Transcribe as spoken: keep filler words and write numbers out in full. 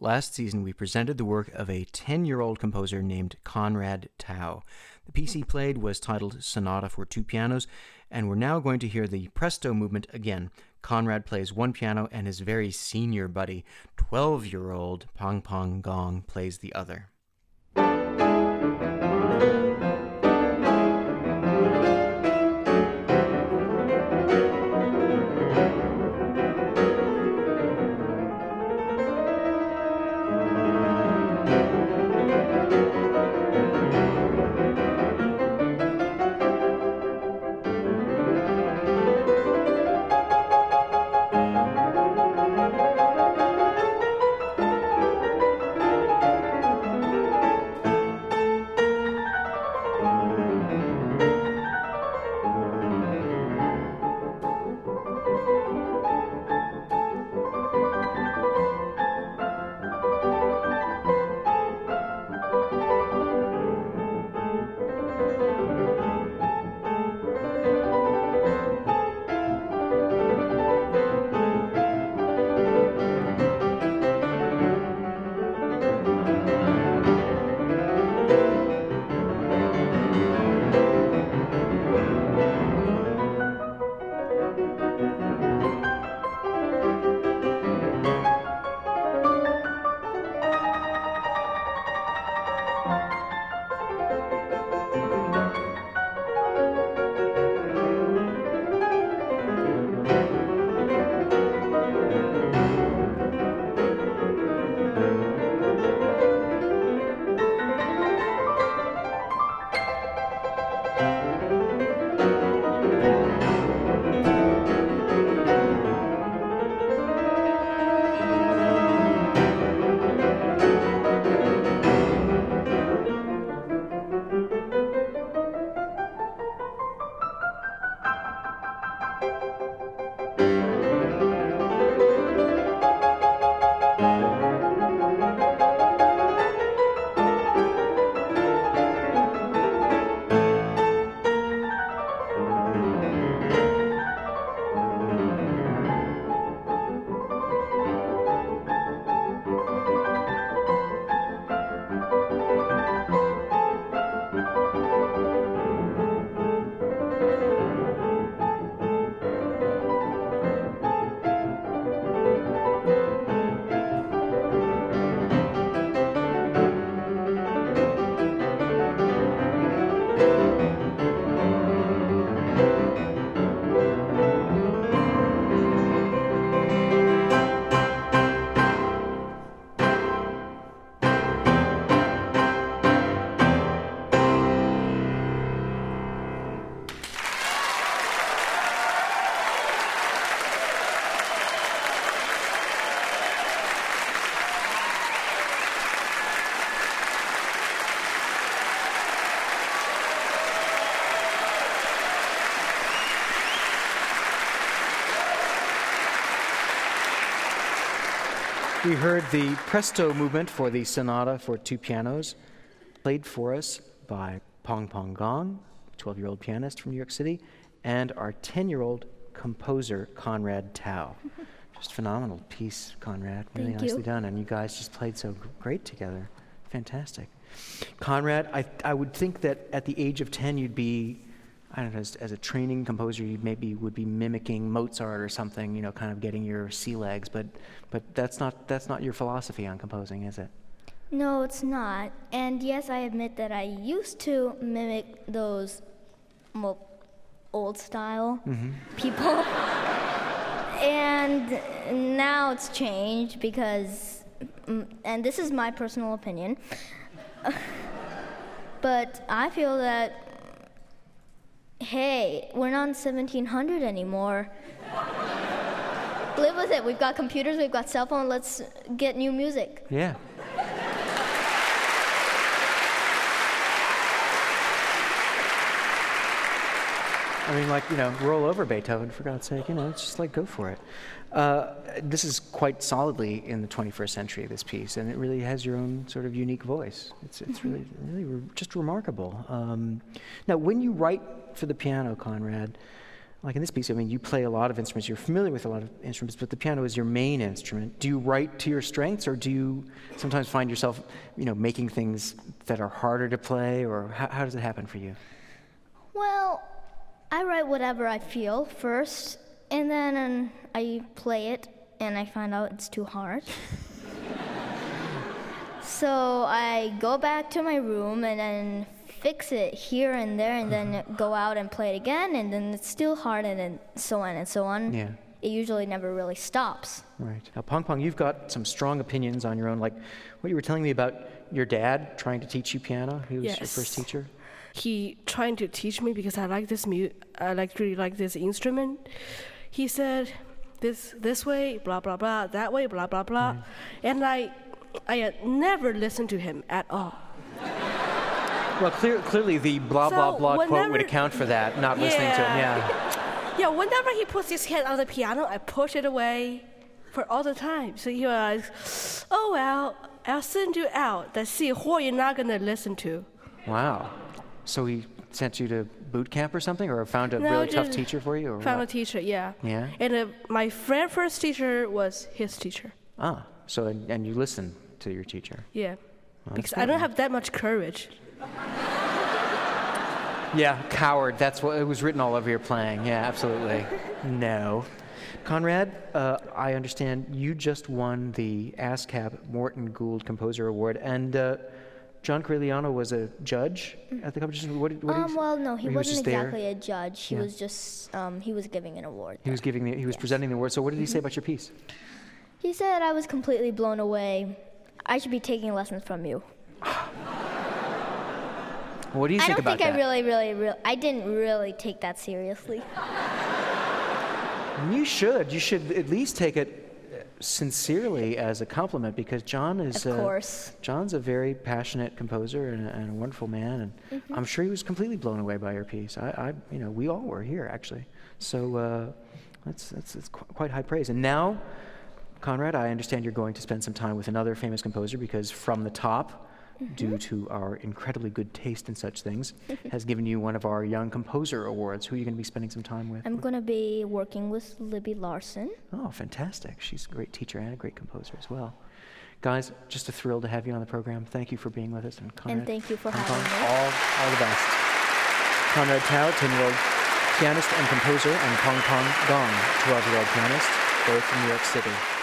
Last season, we presented the work of a ten-year-old composer named Conrad Tao. The piece he played was titled Sonata for Two Pianos, and we're now going to hear the Presto movement again. Conrad plays one piano, and his very senior buddy, twelve-year-old Pang Pang Gong, plays the other. We heard the Presto movement for the Sonata for Two Pianos, played for us by Pang Pang Gong, twelve-year-old pianist from New York City, and our ten-year-old composer, Conrad Tao. Just phenomenal piece, Conrad. Really Thank nicely you. done, and you guys just played so great together. Fantastic. Conrad, I, I would think that at the age of ten, you'd be, I don't know, as, as a training composer, you maybe would be mimicking Mozart or something, you know, kind of getting your sea legs, but but that's not that's not your philosophy on composing, is it? No, it's not. And yes, I admit that I used to mimic those mo- old style Mm-hmm. people. And now it's changed because, mm, and this is my personal opinion, but I feel that, hey, we're not in seventeen hundred anymore. Live with it. We've got computers, we've got cell phones, let's get new music. Yeah. I mean, like, you know, roll over Beethoven, for God's sake, you know, it's just like, go for it. Uh, this is quite solidly in the twenty-first century, this piece, and it really has your own sort of unique voice. It's it's really, really re- just remarkable. Um, now, when you write for the piano, Conrad, like in this piece, I mean, you play a lot of instruments, you're familiar with a lot of instruments, but the piano is your main instrument. Do you write to your strengths, or do you sometimes find yourself, you know, making things that are harder to play, or how, how does it happen for you? Well, I write whatever I feel first, and then um, I play it, and I find out it's too hard. So I go back to my room and then fix it here and there, and then go out and play it again, and then it's still hard, and then so on and so on. Yeah. It usually never really stops. Right. Now, Pong Pong, you've got some strong opinions on your own, like what you were telling me about your dad trying to teach you piano. He was Yes. your first teacher. He trying to teach me because I like this mu- I like really like this instrument. He said, "This this way, blah blah blah. That way, blah blah blah," Mm. and I I had never listened to him at all. Well, clear, clearly the blah, So blah, blah quote would whenever- account for that, not listening to him, Yeah. yeah. Yeah, whenever he puts his hand on the piano, I push it away for all the time. So he was, "Oh well, I'll send you out. Let's see who you're not gonna listen to." Wow. So he sent you to boot camp or something, or found a No, really tough just teacher for you? Or Found what? a teacher, yeah. Yeah? And uh, my friend first teacher was his teacher. Ah, so, and, and you listened to your teacher. Yeah. Well, Because that's I don't good. have that much courage. Yeah, coward. That's what it was written all over your playing. Yeah, absolutely. No. Conrad, uh, I understand you just won the ASCAP Morton Gould Composer Award, and uh, John Corigliano was a judge at the competition. What, did- what did Um, he, well, no, he or was wasn't just there? exactly a judge. He Yeah. was just, um, he was giving an award. He was giving the, he was Yes. presenting the award. So what did he say about your piece? He said I was completely blown away. I should be taking lessons from you. What do you I think don't about think that? I really, really, really, I didn't really take that seriously. You should. You should at least take it sincerely as a compliment, because John is. Of uh, course. John's a very passionate composer and a, and a wonderful man, and Mm-hmm. I'm sure he was completely blown away by your piece. I, I you know, we all were here actually. So uh, that's that's, that's qu- quite high praise. And now, Conrad, I understand you're going to spend some time with another famous composer, because From the Top, Mm-hmm. due to our incredibly good taste in such things, has given you one of our Young Composer Awards. Who are you going to be spending some time with? I'm going to be working with Libby Larson. Oh, fantastic. She's a great teacher and a great composer as well. Guys, just a thrill to have you on the program. Thank you for being with us. And, Conrad, And thank you for Pong having Pong, me. All, all the best. Conrad Tao, ten-year-old pianist and composer, and Pong Pong Gong, twelve-year-old pianist, both from New York City.